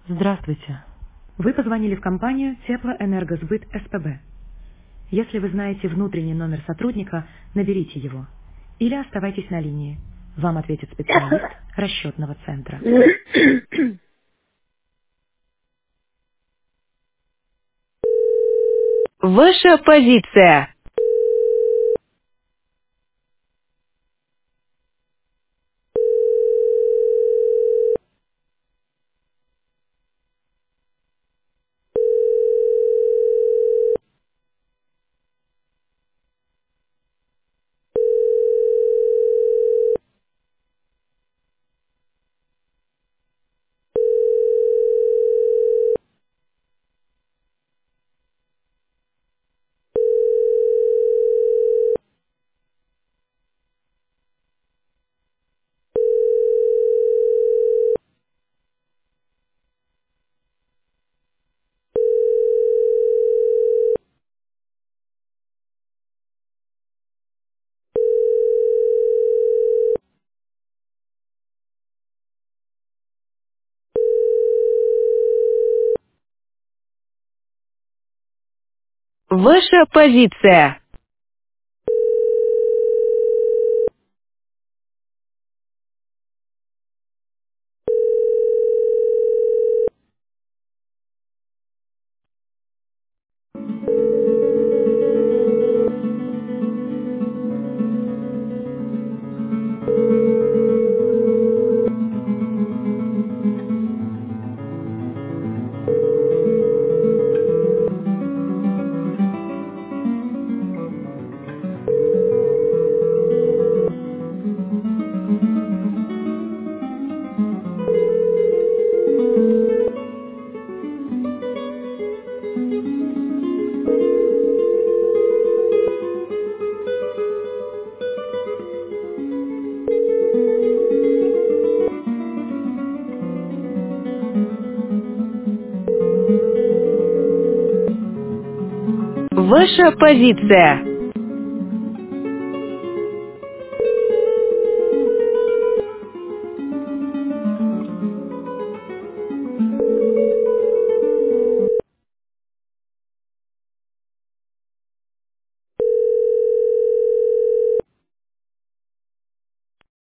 Здравствуйте. Вы позвонили в компанию Теплоэнергосбыт СПБ. Если вы знаете внутренний номер сотрудника, наберите его. Или оставайтесь на линии. Вам ответит специалист расчетного центра. Ваша позиция. Ваша позиция. Ваша позиция.